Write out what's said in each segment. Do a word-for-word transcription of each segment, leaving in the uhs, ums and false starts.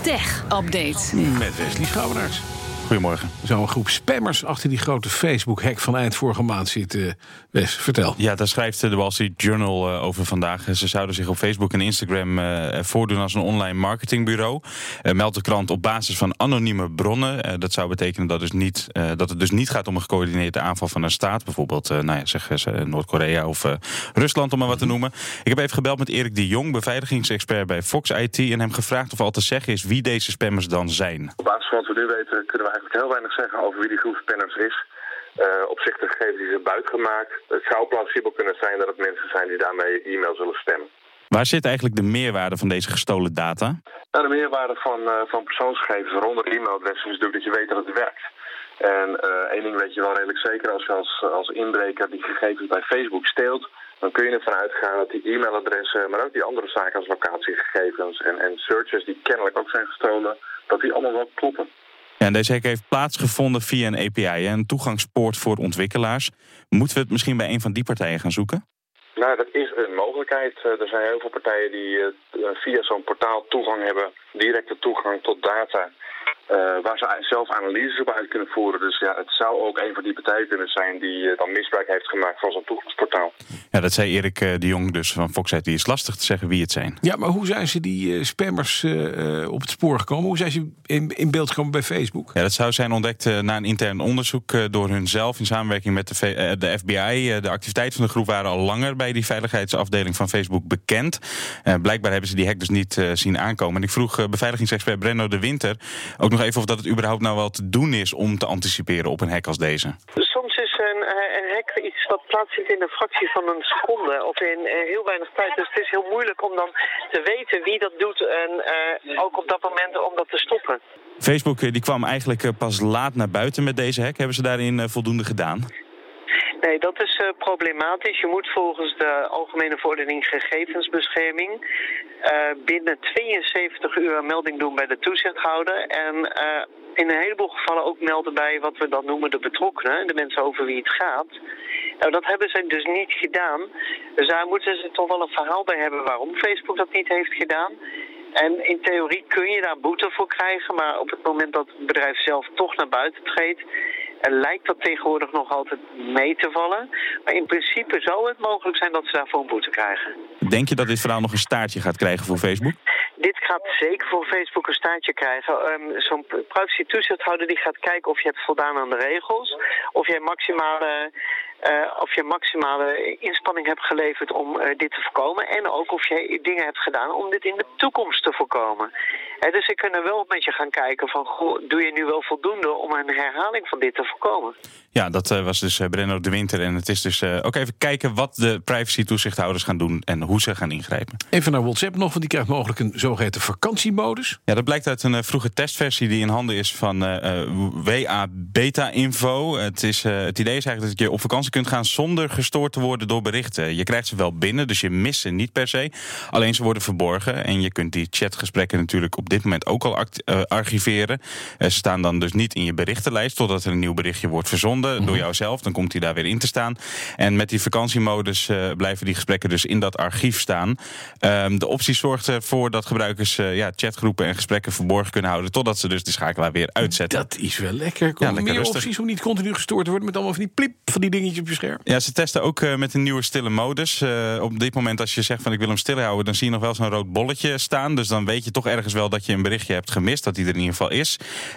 Tech-update. Met Wesley Schouwenaars. Goedemorgen. Er zou een groep spammers achter die grote Facebook-hack van eind vorige maand zitten. Wes, vertel. Ja, daar schrijft de Wall Street Journal uh, over vandaag. Ze zouden zich op Facebook en Instagram uh, voordoen als een online marketingbureau. Uh, meldt de krant op basis van anonieme bronnen. Uh, dat zou betekenen dat, dus niet, uh, dat het dus niet gaat om een gecoördineerde aanval van een staat. Bijvoorbeeld uh, nou ja, zeg, uh, Noord-Korea of uh, Rusland, om maar wat te noemen. Ik heb even gebeld met Erik de Jong, beveiligingsexpert bij Fox I T, en hem gevraagd of al te zeggen is wie deze spammers dan zijn. Op basis van wat we nu weten kunnen we eigenlijk heel weinig zeggen over wie die groep spammers is. Uh, op zich de gegevens die ze hebben buitgemaakt. Het zou plausibel kunnen zijn dat het mensen zijn die daarmee e-mail zullen stemmen. Waar zit eigenlijk de meerwaarde van deze gestolen data? Nou, de meerwaarde van, uh, van persoonsgegevens rond e-mailadressen is natuurlijk dat je weet dat het werkt. En uh, één ding weet je wel redelijk zeker, als je als, als inbreker die gegevens bij Facebook steelt, dan kun je ervan uitgaan dat die e-mailadressen, maar ook die andere zaken als locatiegegevens en, en searches die kennelijk ook zijn gestolen, dat die allemaal wel kloppen. Ja, en deze hack heeft plaatsgevonden via een A P I, een toegangspoort voor ontwikkelaars. Moeten we het misschien bij een van die partijen gaan zoeken? Nou, dat is een mogelijkheid. Er zijn heel veel partijen die uh, via zo'n portaal toegang hebben, directe toegang tot data, Uh, waar ze zelf analyses op uit kunnen voeren. Dus ja, het zou ook een van die partijen kunnen zijn die uh, dan misbruik heeft gemaakt van zo'n toegangsportaal. Ja, dat zei Erik uh, de Jong dus van Fox I T. Het is lastig te zeggen wie het zijn. Ja, maar hoe zijn ze die uh, spammers uh, op het spoor gekomen? Hoe zijn ze in, in beeld gekomen bij Facebook? Ja, dat zou zijn ontdekt uh, na een intern onderzoek uh, door hunzelf in samenwerking met de, v- uh, de F B I. Uh, de activiteiten van de groep waren al langer bij die veiligheidsafdeling van Facebook bekend. Uh, blijkbaar hebben ze die hack dus niet uh, zien aankomen. En ik vroeg uh, beveiligingsexpert Brenno de Winter ook nog even of dat het überhaupt nou wel te doen is om te anticiperen op een hack als deze. Soms is een, een hack iets wat plaatsvindt in een fractie van een seconde of in heel weinig tijd. Dus het is heel moeilijk om dan te weten wie dat doet en uh, ook op dat moment om dat te stoppen. Facebook die kwam eigenlijk pas laat naar buiten met deze hack. Hebben ze daarin uh, voldoende gedaan? Nee, dat is uh, problematisch. Je moet volgens de Algemene Verordening Gegevensbescherming uh, binnen tweeënzeventig uur een melding doen bij de toezichthouder. En uh, in een heleboel gevallen ook melden bij wat we dan noemen de betrokkenen, de mensen over wie het gaat. Nou, dat hebben ze dus niet gedaan. Dus daar moeten ze toch wel een verhaal bij hebben waarom Facebook dat niet heeft gedaan. En in theorie kun je daar boete voor krijgen, maar op het moment dat het bedrijf zelf toch naar buiten treedt, en lijkt dat tegenwoordig nog altijd mee te vallen. Maar in principe zou het mogelijk zijn dat ze daarvoor een boete krijgen. Denk je dat dit verhaal nog een staartje gaat krijgen voor Facebook? Dit gaat zeker voor Facebook een staartje krijgen. Um, zo'n privacy-toezichthouder die gaat kijken of je hebt voldaan aan de regels. Of jij maximale, uh, of je maximale inspanning hebt geleverd om uh, dit te voorkomen. En ook of jij dingen hebt gedaan om dit in de toekomst te voorkomen. Uh, dus ze kunnen wel met je gaan kijken van, goh, doe je nu wel voldoende om een herhaling van dit te voorkomen? Ja, dat uh, was dus uh, Brenno de Winter. En het is dus uh, ook even kijken wat de privacy-toezichthouders gaan doen en hoe ze gaan ingrijpen. Even naar WhatsApp nog, want die krijgt mogelijk een zogeheten vakantiemodus. Ja, dat blijkt uit een uh, vroege testversie die in handen is van uh, W A Beta Info. Het, is, uh, het idee is eigenlijk dat je op vakantie kunt gaan zonder gestoord te worden door berichten. Je krijgt ze wel binnen, dus je mist ze niet per se. Alleen ze worden verborgen en je kunt die chatgesprekken natuurlijk op dit moment ook al act- uh, archiveren. Uh, ze staan dan dus niet in je berichtenlijst totdat er een nieuw berichtje wordt verzonden mm-hmm. door jouzelf. Dan komt hij daar weer in te staan. En met die vakantiemodus uh, blijven die gesprekken dus in dat archief staan. Um, de optie zorgt ervoor dat gebruikers uh, ja, chatgroepen en gesprekken verborgen kunnen houden totdat ze dus de schakelaar weer uitzetten. Dat is wel lekker. Komen ja, meer rustig. opties om niet continu gestoord te worden met allemaal van die pliep van die dingetjes op je scherm? Ja, ze testen ook uh, met een nieuwe stille modus. Uh, op dit moment als je zegt van ik wil hem stil houden, dan zie je nog wel zo'n rood bolletje staan. Dus dan weet je toch ergens wel dat je een berichtje hebt gemist, dat die er in ieder geval is.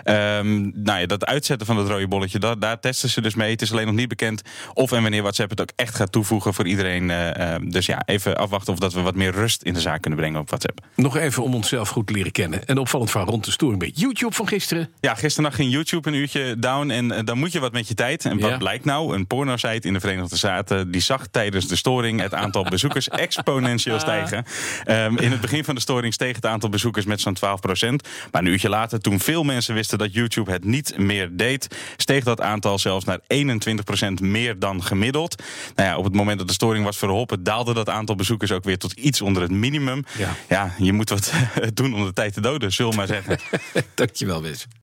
Um, nou ja, dat uitzetten van dat rode bolletje, dat, daar testen ze dus mee. Het is alleen nog niet bekend of en wanneer WhatsApp het ook echt gaat toevoegen voor iedereen. Uh, uh, dus ja, even afwachten of dat we wat meer rust in de zaak kunnen brengen op WhatsApp. Nog even om onszelf goed te leren kennen. En opvallend van rond de storing bij YouTube van gisteren. Ja, gisternacht ging YouTube een uurtje down en uh, dan moet je wat met je tijd. En wat ja. blijkt nou? Een pornosite in de Verenigde Staten die zag tijdens de storing het aantal bezoekers exponentieel stijgen. Um, in het begin van de storing steeg het aantal bezoekers met zo'n twaalf procent. Maar een uurtje later, toen veel mensen wisten dat YouTube het niet meer deed, steeg dat aantal zelfs naar eenentwintig procent meer dan gemiddeld. Nou ja, op het moment dat de storing was verholpen, daalde dat aantal bezoekers ook weer tot iets onder het minimum. Ja, ja je moet wat doen om de tijd te doden, zullen we maar zeggen. Dankjewel, Wes.